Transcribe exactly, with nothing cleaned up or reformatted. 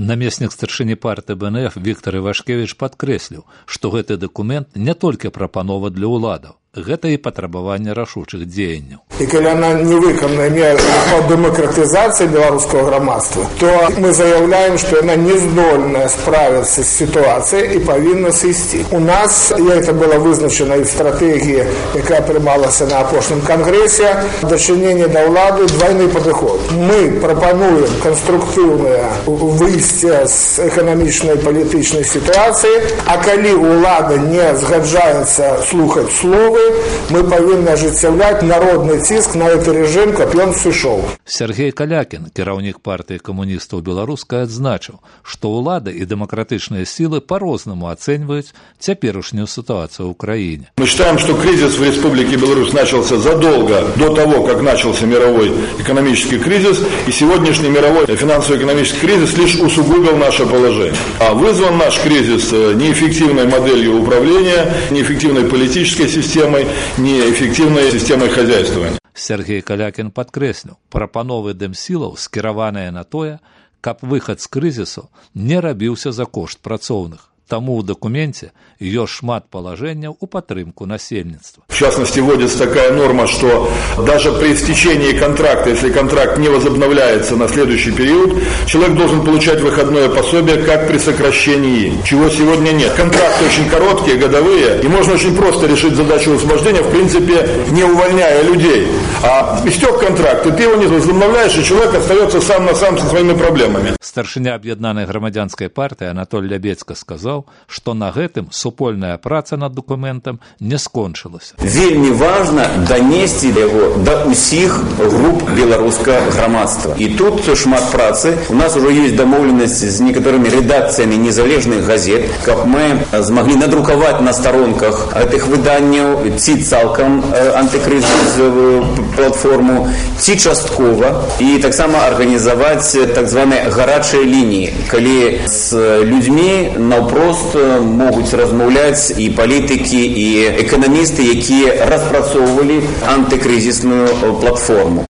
Намеснік старшыні партыі бэ эн эф Віктор Івашкевіч падкрэсліў, што гэты дакумент не толькі прапанова для ўладаў, гэта і патрабаванне рашучых дзеянняў. І калі яна не выканана мера па дэмакратызацыі беларускага грамадства, то мы заявляем, што яна не здольная справіцца з сітуацыяй і павінна сысці. У нас, і это было вызначана і в стратэгіі, якая прымалася на апошнім кангрэсе, дачыненне да ўлады двойны падыход. Мы прапануем канструктыўнае выйсце з эканамічнай палітычнай сітуацыі, а калі ўлада не згаджаецца слухаць словы, мы павінны ажыццяўляць народны ціск на гэты рэжым, каб ён сышоў. Сергей Калякін, кіраўнік партыі камуністаў беларускай, адзначыў, што ўлада і дэмакратычныя сілы по-рознаму ацэньваюць цяперашнюю ситуацию в Украине. Мы считаем, что кризис в Республике Беларусь начался задолго до того, как начался мировой экономический кризис, и сегодняшний мировой финансово-экономический кризис лишь усугубил наше положение. А вызван наш кризис неэффективной моделью управления, неэффективной политической системой, неэффективной системой хозяйствования. Сергей Калякін падкрэсліў, прапановы дэмсілаў скіраваныя на тое, каб выхад з крызісу не рабіўся за кошт працоўных. Тому в документе ёсць шмат положенняў у падтрымку насельніцтва. В частности, вводится такая норма, что даже при истечении контракта, если контракт не возобновляется на следующий период, человек должен получать выходное пособие, как при сокращении, чего сегодня нет. Контракты очень короткие, годовые, и можно очень просто решить задачу освобождения, в принципе, не увольняя людей. А истек контракт, и ты его не возобновляешь, и человек остается сам на сам со своими проблемами. Старшыня аб'яднанай грамадзянскай партыі Анатоль Лябецка сказаў, што на гэтым супольная праца над дакументам не скончылася. Вельмі важна данесці яго да ўсіх груп беларускага грамадства. І тут шмат працы. У нас ужо ёсць дамоўленасць з некаторымі рэдакцыямі незалежных газет, каб мы змаглі надрукаваць на старонках гэтых выданняў ці цалкам антыкрызісную платформу, ці часткова, і таксама арганізаваць так званыя гарачыя лініі, калі з людзьмі наўпрост могуць размаўляць і палітыкі, і эканамісты, якія распрацоўвалі антыкрызісную платформу.